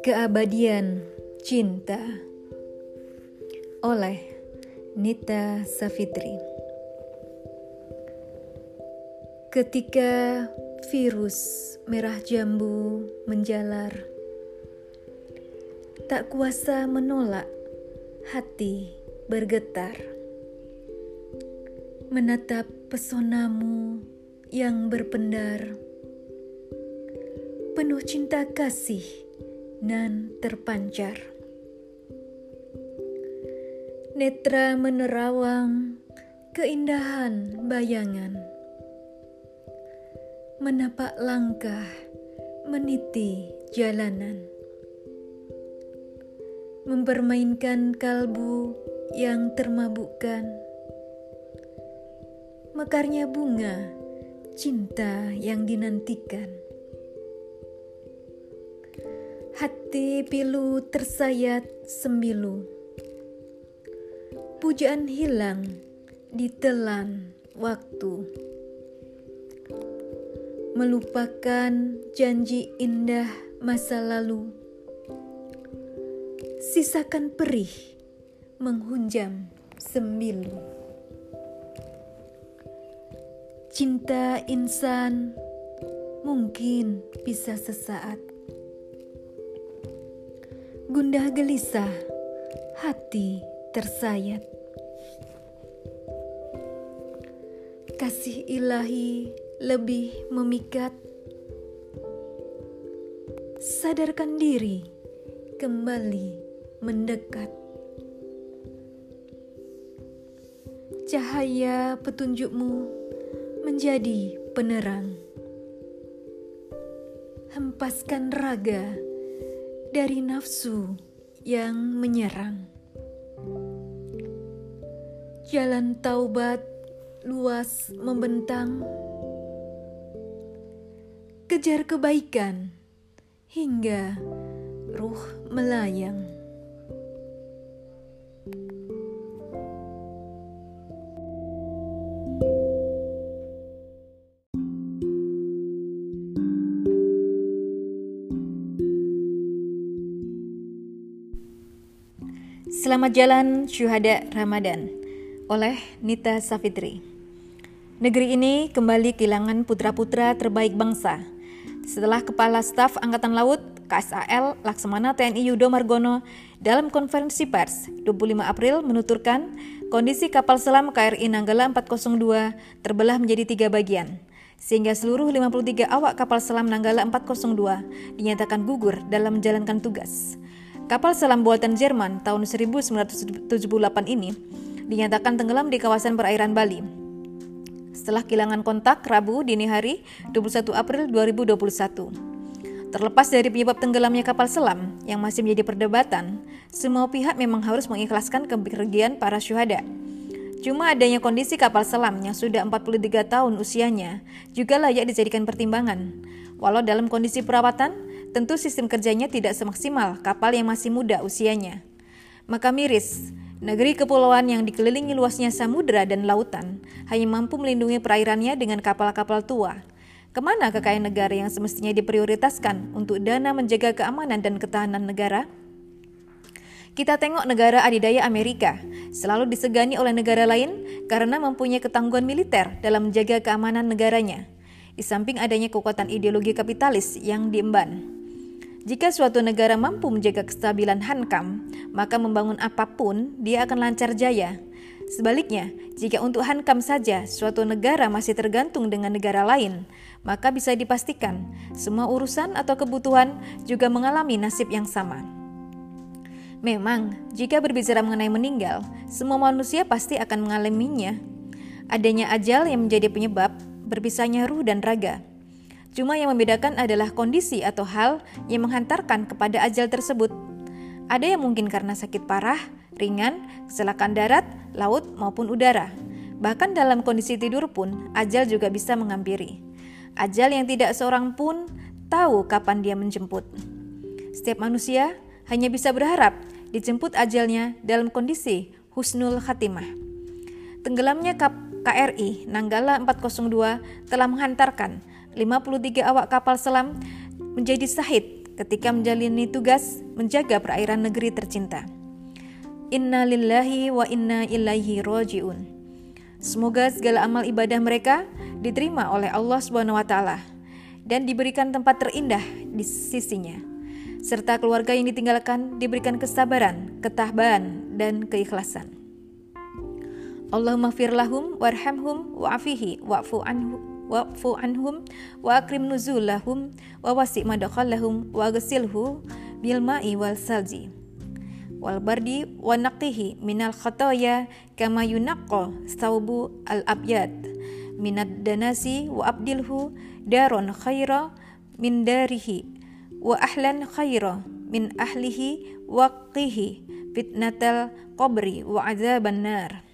Keabadian Cinta oleh Nita Savitri. Ketika virus merah jambu menjalar, tak kuasa menolak, hati bergetar. Menatap pesonamu yang berpendar, penuh cinta kasih nan terpancar. Netra menerawang keindahan bayangan, menapak langkah meniti jalanan, mempermainkan kalbu yang termabukkan, mekarnya bunga cinta yang dinantikan. Hati pilu tersayat sembilu, pujaan hilang ditelan waktu. Melupakan janji indah masa lalu, sisakan perih menghunjam sembilu. Cinta insan mungkin bisa sesaat, gundah gelisah hati tersayat. Kasih ilahi lebih memikat, sadarkan diri kembali mendekat. Cahaya petunjukmu menjadi penerang, hempaskan raga dari nafsu yang menyerang. Jalan taubat luas membentang, kejar kebaikan hingga ruh melayang. Selamat Jalan Syuhada Ramadan oleh Nita Savitri. Negeri ini kembali kehilangan putra-putra terbaik bangsa setelah Kepala Staf Angkatan Laut KSAL Laksamana TNI Yudo Margono dalam konferensi pers 25 April menuturkan kondisi kapal selam KRI Nanggala 402 terbelah menjadi 3 bagian, sehingga seluruh 53 awak kapal selam Nanggala 402 dinyatakan gugur dalam menjalankan tugas. Kapal selam buatan Jerman tahun 1978 ini dinyatakan tenggelam di kawasan perairan Bali setelah kehilangan kontak Rabu dini hari 21 April 2021. Terlepas dari penyebab tenggelamnya kapal selam yang masih menjadi perdebatan, semua pihak memang harus mengikhlaskan kepergian para syuhada. Cuma adanya kondisi kapal selam yang sudah 43 tahun usianya juga layak dijadikan pertimbangan. Walau dalam kondisi perawatan, tentu sistem kerjanya tidak semaksimal kapal yang masih muda usianya. Maka miris, negeri kepulauan yang dikelilingi luasnya samudera dan lautan hanya mampu melindungi perairannya dengan kapal-kapal tua. Kemana kekayaan negara yang semestinya diprioritaskan untuk dana menjaga keamanan dan ketahanan negara? Kita tengok negara adidaya Amerika selalu disegani oleh negara lain karena mempunyai ketangguhan militer dalam menjaga keamanan negaranya, di samping adanya kekuatan ideologi kapitalis yang diemban. Jika suatu negara mampu menjaga kestabilan hankam, maka membangun apapun dia akan lancar jaya. Sebaliknya, jika untuk hankam saja suatu negara masih tergantung dengan negara lain, maka bisa dipastikan semua urusan atau kebutuhan juga mengalami nasib yang sama. Memang, jika berbicara mengenai meninggal, semua manusia pasti akan mengalaminya. Adanya ajal yang menjadi penyebab berpisahnya ruh dan raga. Cuma yang membedakan adalah kondisi atau hal yang menghantarkan kepada ajal tersebut. Ada yang mungkin karena sakit parah, ringan, kecelakaan darat, laut maupun udara. Bahkan dalam kondisi tidur pun, ajal juga bisa menghampiri. Ajal yang tidak seorang pun tahu kapan dia menjemput. Setiap manusia hanya bisa berharap dijemput ajalnya dalam kondisi husnul khatimah. Tenggelamnya KRI Nanggala 402 telah menghantarkan 53 awak kapal selam menjadi syahid ketika menjalani tugas menjaga perairan negeri tercinta. Inna lillahi wa inna ilaihi raji'un. Semoga segala amal ibadah mereka diterima oleh Allah Subhanahu wa taala dan diberikan tempat terindah di sisinya, serta keluarga yang ditinggalkan diberikan kesabaran, ketabahan, dan keikhlasan. Allahumma fir lahum warhamhum wa'afihi wa'fu anhum wa akrim nuzulahum wa wasi' madkhalahum wa ghsilhu bil ma'i wal salji wal bardi wa naqihi minal khataya kama yunaqqa thawbu al abyad minad danasi wa abdilhu daron khaira min darihi wa ahlan khaira min ahlihi wa qihi fitnatal qabri wa azaban nar.